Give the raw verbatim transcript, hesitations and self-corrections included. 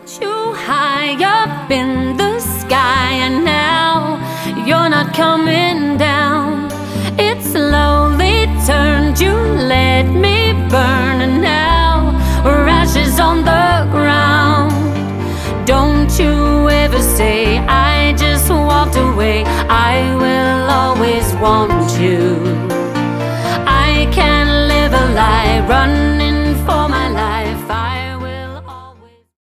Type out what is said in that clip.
Too high up in the sky, and now you're not coming down. It slowly turned, you let me burn, and now we're ashes on the ground. Don't you ever say I just walked away. I will always want you. I can't live a lie, run